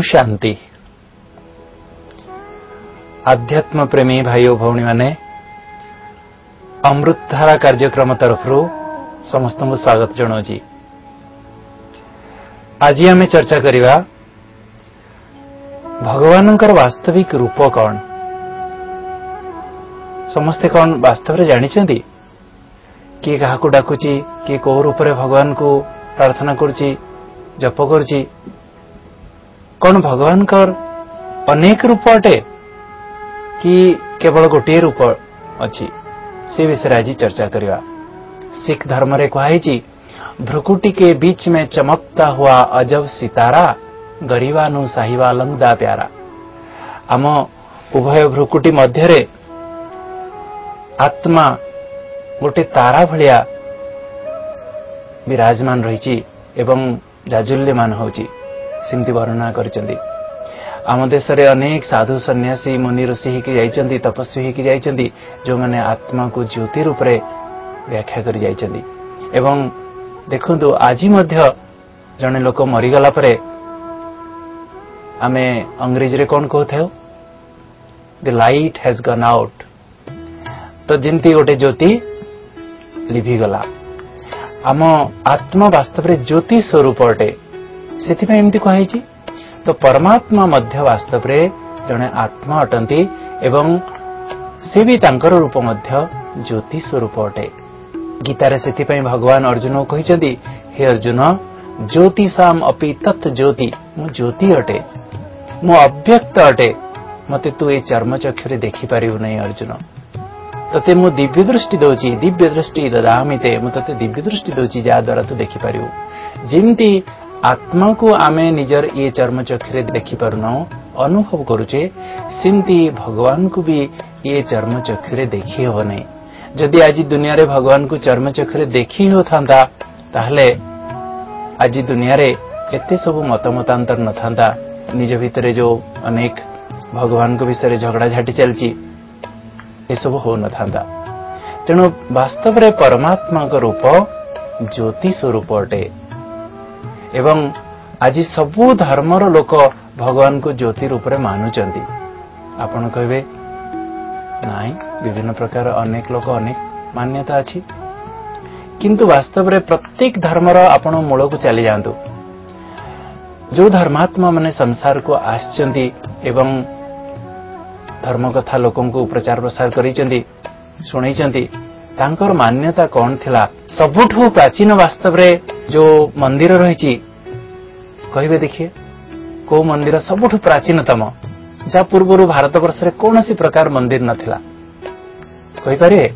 ओम शांति। आध्यात्म प्रेमी भाई और भौणी माने अमृतधारा कार्यक्रम तरफ समस्त को स्वागत जनाऊँगी। आज आम चर्चा करिबा भगवान वास्तविक रूप कौन। समस्ते कौन वास्तव में जानी किए क्या डाकुची किए कौ रूप में भगवान को प्रार्थना करुची जप करुची। कौन भगवान अनेक रूप अटे कि केवल गोटे रूप अच्छी से विषय आज चर्चा करिबा। सिख धर्म रे कहाई भ्रुकुटी के बीच में चमकता हुआ अजब सितारा गरीबानु साहिबा लंगदा प्यारा। आम उभय भ्रुकुटी मध्य आत्मा गोटे तारा भलिया विराजमान रही एवं जाजुल्यमान होची सिमती वर्णना करिसेंती। आम देश रे अनेक साधु सन्यासी मुनि ऋषि होकर जाइछंती, तपस्वी होकर जाइछंती, जो माने आत्मा को ज्योति रूप रे व्याख्या कर जाइछंती। एवं देखंतु आज मध्य जने लोक मरीगला परे आमे अंग्रेजी रे कोन कहथे the light has gone out. तो जिमती गोटे ज्योति लिभि गला। आम आत्मा वास्तव रे ज्योति स्वरूप अटे से एमती कही। तो परमात्मा मध्य वास्तव रे जने आत्मा अटंती एवं से भी तांकर रूप मध्य ज्योति स्वरूप अटे। गीतारे से भगवान अर्जुन को कहिसेंती, हे अर्जुन ज्योतिषाम अपि तत् ज्योति, मु ज्योति अटे, मु अव्यक्त अटे, मते तू ए चर्म चक्षुरे देखि पारिबु नै अर्जुन। तते मु दिव्य दृष्टि दौची, दिव्य दृष्टि ददामि ते, मु तते दिव्य दृष्टि दौची जा द्वारा तू देखि पारिबु। जिमती आत्मा को आमे निजर ये चर्म चक्षुरे देखि पारुना अनुभव करुचे, सिमती भगवान को भी ये चर्म चक्षुरे देखि हो नै। जदि आज दुनिया रे भगवान को चर्म चक्षुरे देखि हो थांता ताहले आज दुनिया रे एते सब मतमतांतर न थांता। निज भितरे जो अनेक भगवान को विषय झगड़ा झाटी चलची ए सब हो न थांता। तेणु वास्तव रे परमात्मा का रूप ज्योति स्वरूप अटे एवं आज सबु धर्मर लोक भगवान को ज्योति रूप में मानुचंती। आपण कहबे नाई विभिन्न प्रकार अनेक लोक अनेक मान्यता अछि, किंतु वास्तव रे प्रत्येक धर्मर आपण मूल को चली जांतु। जो धर्मात्मा माने संसार को आछंती एवं धर्म कथा लोकन को प्रचार प्रसार करिसेंती सुनैचंती, तांकर मान्यता कौन थिला। सबुठु प्राचीन वास्तव रे जो मंदिर रही कहिबे देखिए को मंदिर सबुठु प्राचीनतम जा पूर्व भारत वर्ष रे कौन सी प्रकार मंदिर नथिला कहि पारे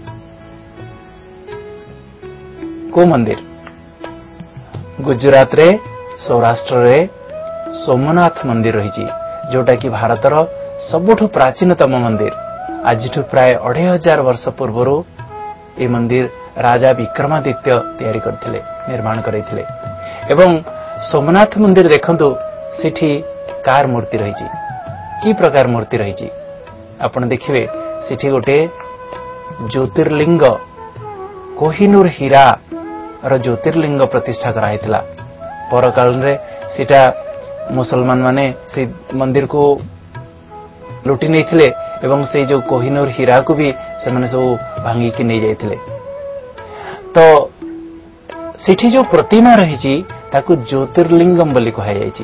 को मंदिर। गुजरात रे सौराष्ट्र रे सोमनाथ मंदिर रही जोटा कि भारतर सबुठु प्राचीनतम मंदिर। आज प्राय 2500 वर्ष पूर्व ये मंदिर राजा विक्रमादित्य तैयारी करथिले, निर्माण करथिले। एवं सोमनाथ मंदिर देखंतु सिठी कार मूर्ति रही की प्रकार मूर्ति रही आपण देखिबे। सिठी गोटे ज्योतिर्लिंग कोहिनूर हीरा र ज्योतिर्लिंग प्रतिष्ठा कराइथिला। पर काल रे सिटा मुसलमान माने से मंदिर को लुटी नहीं एवं से जो कोहिनूर हीरा को भी से माने सब भांगी की नहीं जाइथिले। तो सिठी जो प्रतिमा रही ताकू ज्योतिर्लिंगम बोली कहा जायछि।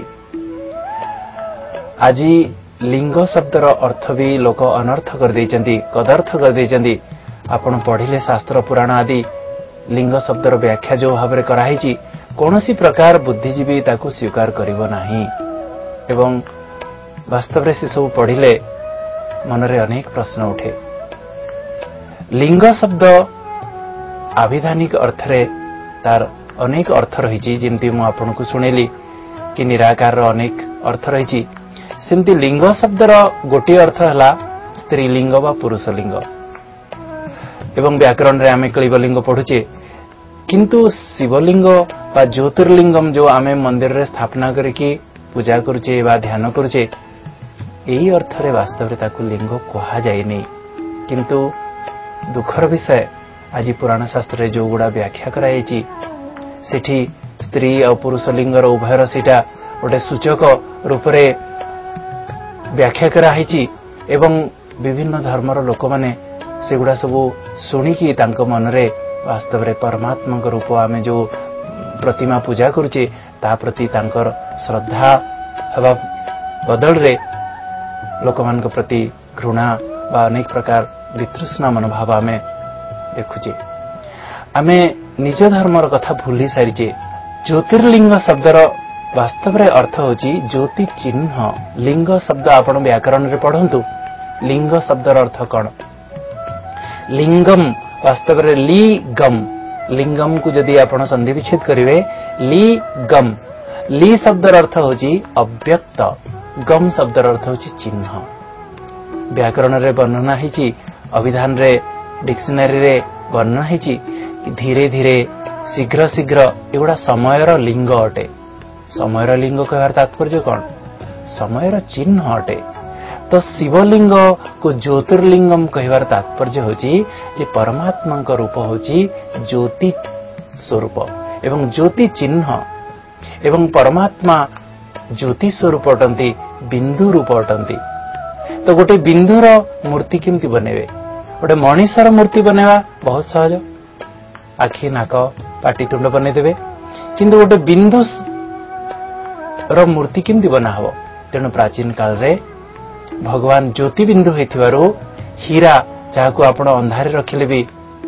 आज लिंग शब्दर अर्थ भी लोक अनर्थ कर देइचंती, कदर्थ कर देइचंती। आपण पढ़िले शास्त्र पुराण आदि लिंग शब्दर व्याख्या जो भाव में कराई कौन सी प्रकार बुद्धिजीवी ताकू स्वीकार करिवो नाही। एवं वास्तव में से सब पढ़िले मनरे अनेक प्रश्न उठे। लिंग शब्द आविधानिक अर्थ रे तार अनेक अर्थ रही, जिमती मु आपनको सुनेली कि निराकार अनेक अर्थ रही। सिमती लिंग शब्दर गोटे अर्थ है स्त्रीलिंग व पुरुष लिंग। एवं व्याकरण रे आमे क्लीबलिंग पढ़ुचे, किंतु शिवलिंग व ज्योतिर्लिंगम जो आमे मंदिर रे स्थापना करके पूजा करुचे वा ध्यान करुचे यही अर्थ रे वास्तव रे ताकू लिंग कहा जाए नहीं। किंतु दुखर विषय आज पुराण शास्त्र रे जो गुड़ा व्याख्या कराई सेठी स्त्री और पुरुष लिंगर उभयर सेटा गोटे सूचक रूप रे व्याख्या कराई एवं विभिन्न धर्मर लोक माने सेगुड़ा सब शुणिकी तांको मनरे वास्तव रे परमात्मा रूप आमे जो प्रतिमा पूजा करुचे ता प्रति तांकर श्रद्धा हवा बदल रे लोकमान प्रति घृणा बा अनेक प्रकार वितृष्णा मनोभाव आमे देखुचे। आमे निज धर्मर कथा भूली सारिचे। ज्योतिर्लिंग शब्दर वास्तव रे अर्थ होची ज्योति चिन्ह। लिंग शब्द आपण व्याकरण रे पढ़ंतु। लिंग शब्दर अर्थ कौन? लिंगम वास्तव रे लिगम। लिंगम को जदि आपण संधि विच्छेद करिवे लिगम। ली शब्दर अर्थ होची अव्यक्त, गम शब्दर अर्थ होची चिन्ह। व्याकरण रे वर्णना हिची, अभिधान रे डिक्शनरी रे वर्णना हिची धीरे धीरे शीघ्र शीघ्र एगुड़ा समयर लिंग अटे। समयर लिंग कहवार तात्पर्य कौन? समयर चिन्ह अटे। तो शिवलिंग को ज्योतिर्लिंगम कहवार तात्पर्य होची जे परमात्मा का रूप होची ज्योति स्वरूप एवं ज्योति चिन्ह एवं परमात्मा ज्योति स्वरूप अटंती, बिंदु रूप अटंती। तो गोटे बिंदुर मूर्ति केमती बनेबे? गोटे मनीषर मूर्ति बनेवा बहुत सहज। आखि नाक पाटी तुंड बने देबे, किंतु गोटे बिंदु रो मूर्ति केमती बना हबो? तेणु प्राचीन काल रे भगवान ज्योति बिंदु हेथिबारु हीरा जाहाको आपण अंधारे रखिले भी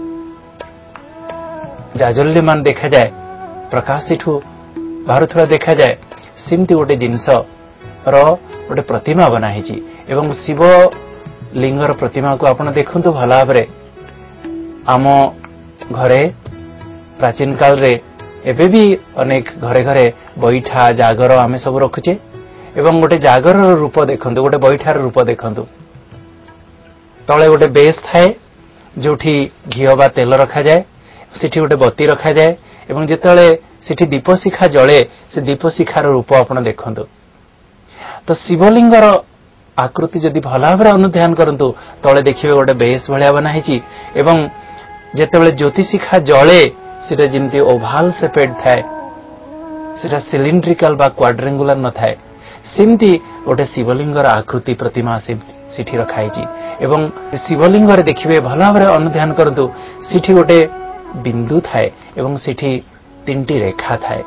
जाजल्यमान देखा जाए, प्रकाशिठू बाहरुथवा देखा जाए, सिमती गोटे जिनस रो गोटे प्रतिमा बना हिची। एवं शिव लिंगर प्रतिमा को आपण देखंतु भला भाबरे। आम घरे प्राचीन काल रे एबे भी अनेक घरे घरे बैठा जागर आमे सब रखुचे एवं गोटे जागर रूप देखंतु, गोटे बैठार रूप देखंतु। तळे गोटे बेस थाए जोठी घिओ बा तेल रखा जाए, सिठी गोटे बत्ती रखा जाए एवं जेतळे सिठी दीपशिखा जळे से दीपशिखार रूप आपण देखंतु। तो शिवलिंगर आकृति जदि भला भाबरे अनुध्यान करंतु तळे देखिबे गोटे बेस भलिया बना हिची एवं जेतेबेले ज्योतिशिखा जळे सेटा जेमती ओभाल शेपेड थाए, सेटा सिलिंड्रिकल बा क्वाड्रेंगुलर न थाए, सेमती गोटे शिवलिंगर आकृति प्रतिमा सिठी रखाई एवं शिवलिंग देखिए भला भाव अनुध्यान करंतु सिठी गोटे बिंदु थाए एवं सिठी तीनटी रेखा थाए।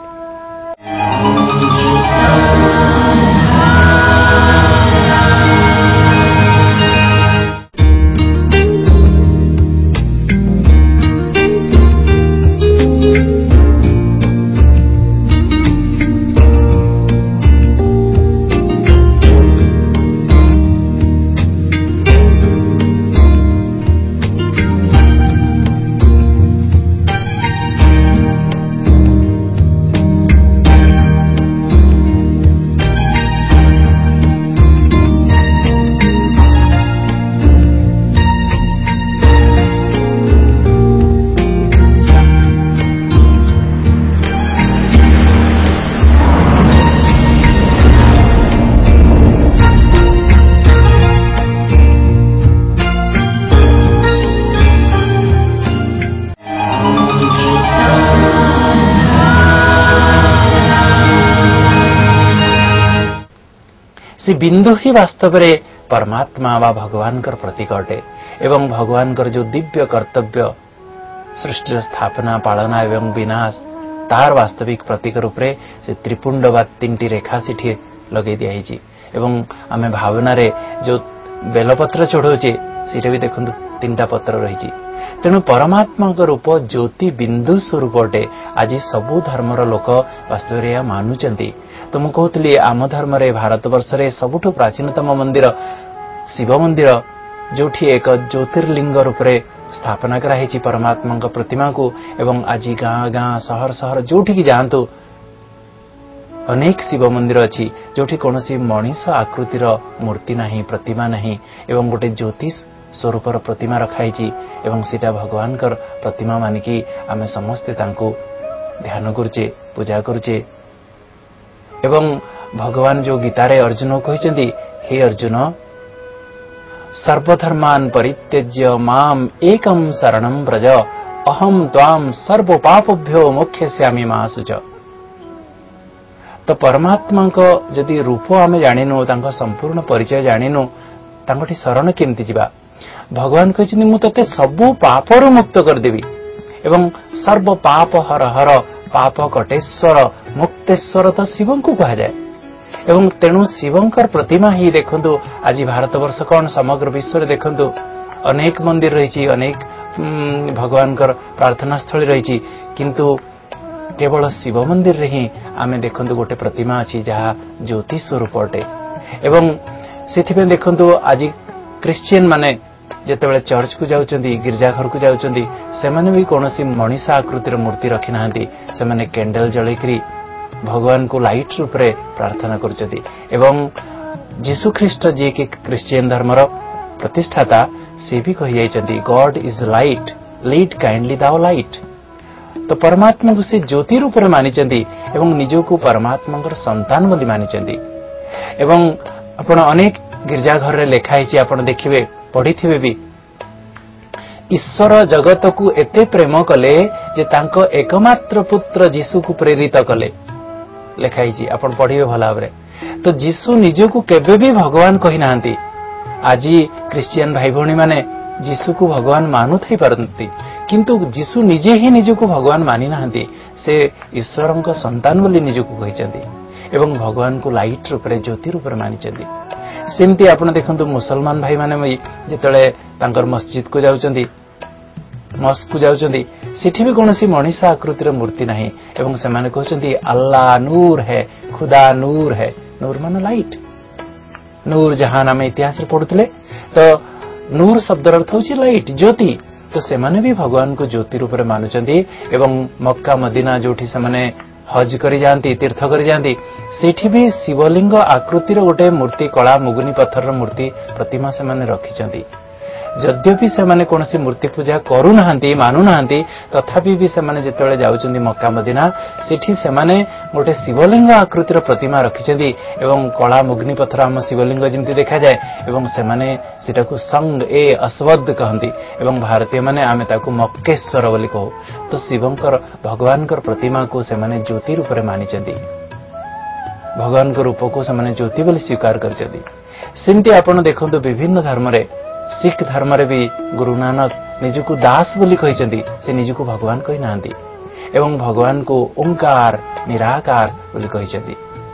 से बिंदु ही वास्तव रे परमात्मा वा भगवान कर प्रतीक अटे एवं भगवान कर जो दिव्य कर्तव्य सृष्टि स्थापना पालना एवं विनाश तार वास्तविक प्रतीक रूप रे से त्रिपुंड वा तीनटी रेखा सिठी लगे दिया एवं आमे भावना रे जो बेलपत्र चढ़ौचे सीटा भी देखंतु तीनटा पत्र रही। तेणु परमात्मा रूप ज्योति बिंदु स्वरूप अटे। आज सबु धर्मर लोक वास्तव रे मानुचंती। तो मु कहतली आम धर्म रे भारत वर्ष रे सबुठु प्राचीनतम मंदिर शिव मंदिर जोठी एक ज्योतिर्लिंग रूप रे स्थापना कराई परमात्मा प्रतिमा को एवं आज गाँ गाँ सहर सहर जोठी की जातु अनेक शिव मंदिर अच्छी जोठी कौनसी मनीष आकृतिर मूर्ति नहीं, प्रतिमा नहीं एवं गोटे ज्योतिष स्वरूपर प्रतिमा रखाई एवं सीटा भगवान कर प्रतिमा मानिकी आमे समस्ते तांको ध्यान करुचे, पूजा करुचे। एवं भगवान जो गीतारे अर्जुन कहिसेंती, हे अर्जुन सर्वधर्मान परित्यज्य माम एकम शरणं व्रज अहम त्वाम सर्व पापभ्यो मोक्षयिष्यामि मा शुच। तो परमात्मा को जदि रूप आम जाणीनु तांको संपूर्ण परिचय जाणीनु तांकोठी शरण केमती जिबा भगवान कहते मु तते सबु पापर मुक्त करदेवी एवं सर्व पाप हर हर पाप कटेश्वर मुक्तेश्वर तो शिव को कहा जाए एवं तेणु शिवंकर प्रतिमा ही देखंतु आज भारतवर्ष कौन समग्र विश्व देखंतु अनेक मंदिर रही अनेक भगवान प्रार्थना स्थली रही किंतु केवल शिव मंदिर रे ही आमे देखंतु गोटे प्रतिमा अछि जहा ज्योति स्वरूप अटे एवं सेथिबे देखंतु आज क्रिश्चियन माने जेतेबेले चर्च को जाउचंदी गिरजाघर को जाउचंदी सेमाने भी कोनोसी मनीषा आकृतिर मूर्ति रखि नाहंती सेमाने कैंडल जळैकरी भगवान को लाइट रूप रे प्रार्थना करचंदी एवं जीसु ख्रीष्ट जे कि क्रिश्चियन धर्मर प्रतिष्ठाता से भी कहि जाइचंदी God is light lead kindly दाओ लाइट तो परमात्मा को से ज्योति रूप रे मानिचंदी एवं निजो को परमात्मा संतान बोली मानिचंदी एवं आपण अनेक गिरजाघर रे लेखा हिची आपण देखिबे पढ़िथिबे भी ईश्वर जगत को एते प्रेम कले जे तांको एकमात्र पुत्र जीसु को प्रेरित कले लेखा हिची आपण पढ़िबे भला भाबरे तो जीसु निजो को केबे भी भगवान कहि नाहंती आज क्रिश्चियन भाई भौणी माने जीसु को भगवान मानु थई परंती किंतु जीसु निजे ही निजो को भगवान मानि नाहंती से ईश्वरंक संतान बोली निजो को कहिचंदी एवं भगवान को लाइट रूप रे ज्योति रूप रे मानिचंदी सेमती आपण देखंतु मुसलमान भाई माने जेतले तांकर मस्जिद को जाउचंदी मस्क को जाउचंदी सेठी भी कोनोसी मनीषा आकृतिर मूर्ति नाही एवं से माने कहचंदी अल्लाह नूर है खुदा नूर है नूर माने लाइट नूर जहां नाम इतिहास रे पढुतले तो नूर शब्दर अर्थ होची लाइट ज्योति तो से माने भी भगवान को ज्योति रूप रे मानुचंदी एवं मक्का मदीना जोठी से माने हज करी जांती तीर्थ करी जांती सेठी भी शिवलिंग आकृतिर गोटे मूर्ति कला मुगुनी पत्थर मूर्ति प्रतिमा से माने रखिचंती यद्यपि से माने कोनसी मूर्ति पूजा करू नाहंती मानु नाहंती तथापि भी से माने जेतेबेले जाउचंदी मक्का मदीना सेठी से माने गोटे शिवलिंग आकृतिर प्रतिमा रखिचंदी एवं कला मुगुनी पत्थर हम शिवलिंग जिमती देखा जाए एवं से माने सेटा को संग ए अस्वद कहंती एवं भारतीय माने आमे ताकू मक्केश्वर बोली कहू तो शिवंकर भगवानकर प्रतिमा को से माने ज्योति रूप रे मानिचंदी भगवान को रूप को से माने ज्योति बोली स्वीकार करचंदी सिमती आपण देखंतु विभिन्न धर्म रे सिख धर्म रे भी गुरु नानक निजु को दास बोली कहिचंदी से निजु को भगवान कहि नांदी एवं भगवान को ओंकार निराकार बोली कहिचंदी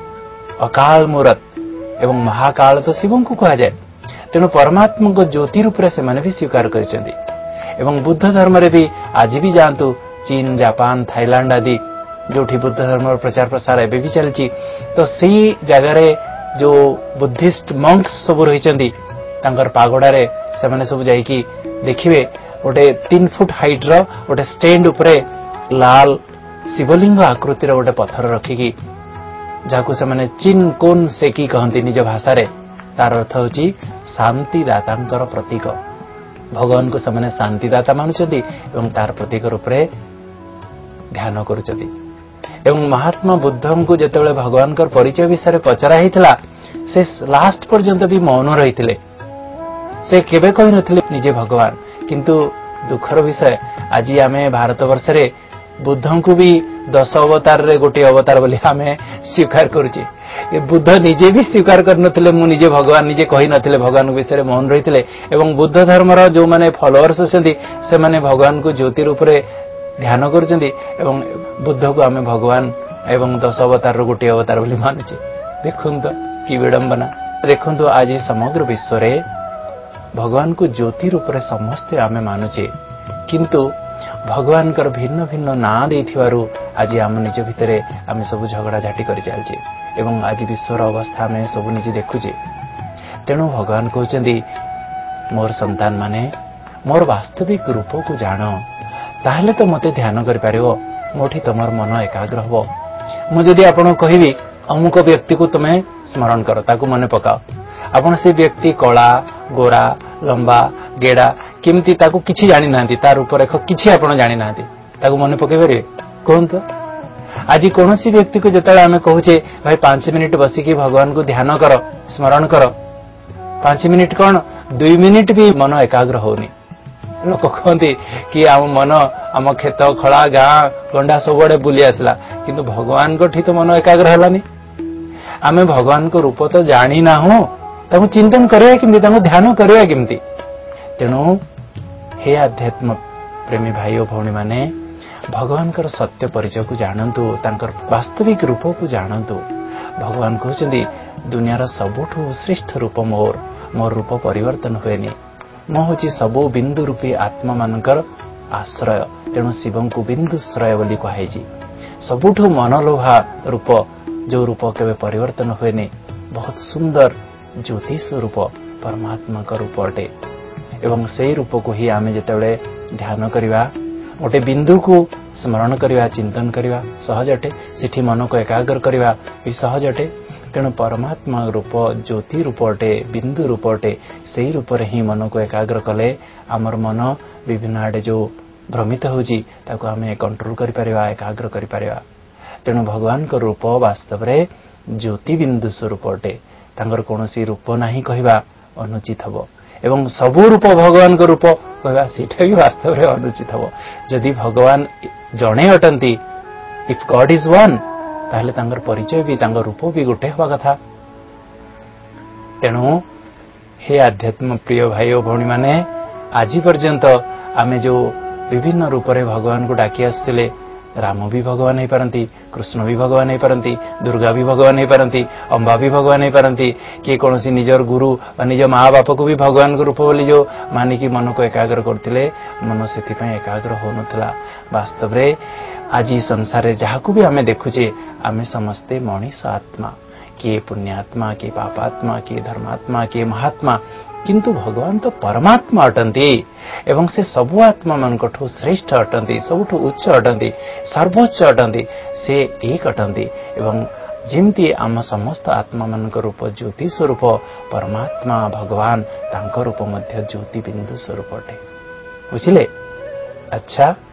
अकाल मूरत एवं महाकाल तो शिवं को कहा जाए तेणु परमात्मा को ज्योति रूप रे से माने भी स्वीकार करिचंदी एवं बुद्ध धर्म रे भी आज भी जानतु चीन जापान थाईलैंड आदि जोठी बुद्ध धर्म प्रचार प्रसार एबे भी चलची तो सी जगह रे जो बुद्धिस्ट मंक्स सब रहिचंदी तांकर पागोडा रे से माने सब जाई की देखिबे गोटे 3 फुट हाइट रो गोटे स्टैंड ऊपर लाल शिवलिंग आकृतिर गोटे पत्थर रखी की जाको से माने चिन कोन से की कहंती निज भाषा रे तार अर्थ होची शांति दातांकर प्रतीक भगवान को से माने शांति दाता मानुचंदी एवं तार प्रतीक रूप रे ध्यान करूचंदी एवं महात्मा बुद्धं को जेतेबेले भगवानकर परिचय विषय पचरा हितला से लास्ट पर्यंत भी मौन रहिथिले से केबे कहि नथिले निजे भगवान किंतु दुखर विषय आज आमे भारतवर्ष रे बुद्धं को भी 10 अवतार रे गोटे अवतार बोली आमे स्वीकार करूची बुद्ध निजे भी स्वीकार कर नथिले मु निजे भगवान निजे कहि नथिले भगवान विषय मौन रहिथिले एवं बुद्ध धर्मर जो माने फॉलोअर्स छथि से माने भगवान को ज्योति रूप रे ध्यान करचंदी एवं बुद्ध को आमे भगवान एवं 10 अवतार रो गोटे अवतार बोली मानुचे देखुन तो की विडंबना देखुन तो आज समग्र विश्व रे भगवान को ज्योति रूप रे समस्त आमे मानुचे किंतु भगवान कर भिन्न भिन्न ना देथिवारु आज आम निज भितरे आमे सब झगड़ा झाटी करि चालचे एवं आज विश्वर अवस्था में सब निजे देखुचे तेणु भगवान कहचंदी मोर संतान माने मोर वास्तविक रूप को जानो ताहले तो मते ध्यान करि पारिबो मोठी तमर मन एकाग्र हबो मु जदी आपण कहिबी अमुक व्यक्ति को तुमे स्मरण करो ताकू मने पकाओ आपण से व्यक्ति कला गोरा लंबा गेड़ा किमती ताकू किछि जानि नांती तार ऊपर रेख किछि आपण जानि नांती ताकू मने पके परिबे कोन तो आज कोनोसी व्यक्ति को जतले हमें कहूचे भाई 5 मिनिट बसी की भगवान को ध्यान करो स्मरण करो 5 मिनिट कोन 2 मिनिट भी मन एकाग्र होनी लोक कहती कि आम मन आम खेत खड़ा गाँ गंडा सब बुली आसला किंतु भगवान को तो मन एकाग्र हलानी आमे भगवान को रूप तो जानी ना हो ताको चिंतन करवा केमती ताको ध्यान करवा केमती। तेणु हे आध्यात्म प्रेमी भाई और भौणी माने भगवान कर सत्य परिचय को जानतु, तांकर वास्तविक रूप को जानतु। भगवान कहते दुनियार सबुठु श्रेष्ठ रूप मोर, मोर रूप परिवर्तन हुएनी। मो हूँ सबु बिंदु रूपी आत्मा मानकर आश्रय। तेणु शिव को बिंदुश्रय बोली कहुई। सबुठु मनलोभा रूप, जो रूप केवे परिवर्तन हुएनी, बहुत सुंदर ज्योति स्वरूप परमात्मा का रूप अटे। एवं से रूप को ही आमे जेतेबेले ध्यान करिवा, गोटे बिंदु को स्मरण करिवा, चिंतन करिवा सहज अटे। सेठी मन को एकाग्र करिवा भी सहज अटे। तेणु परमात्मा रूप ज्योति रूप अटे, बिंदु रूप अटे। से रूप ही मन को एकाग्र कले आमर मन विभिन्न आड़े जो भ्रमित होची ताको आमे कंट्रोल करि परिवा, एकाग्र करि परिवा। तेणु भगवान को रूप वास्तव रे ज्योति बिंदु स्वरूप अटे। तांकर कोनोसी रूप नाही कहिबा अनुचित हबो। एवं सबु रूप भगवान को रूप कहवा सेटा भी वास्तव रे अनुचित हबो। जदि भगवान जणे अटंती, इफ गॉड इज वन, ताहले तांकर परिचय भी, तांकर रूप भी गोटे हवा कथा। तेणु हे आध्यात्म प्रिय भाई और भौणी माने, आज पर्यंत आमे जो विभिन्न रूप रे भगवान को डाकी आसथिले, राम भी भगवान हो पारती, कृष्ण भी भगवान हो पारती, दुर्गा भी भगवान हो पारती, अंबा भी भगवान हो पारती, किए कौन निजर गुरु निज माँ बाप को भी भगवान को रूप बोली जो मानिकी मन को एकाग्र करते, मन से एकाग्र हो नथला। वास्तव रे आज संसार जहाँ भी आमे देखुचे, आमे समस्ते मनीष आत्मा, किए पुण्यात्मा, किए पापात्मा, किए धर्मात्मा, किए महात्मा, किंतु भगवान तो परमात्मा अटंती। एवं से सबु आत्मा मानकठु श्रेष्ठ अटंती, सबुठु उच्च अटंती, सर्वोच्च अटंती, से एक अटंती। एवं जिमती आम समस्त आत्मा मानक रूप ज्योति स्वरूप परमात्मा भगवान, तांको रूप मध्य ज्योति बिंदु स्वरूप अटे। बुझिले? अच्छा,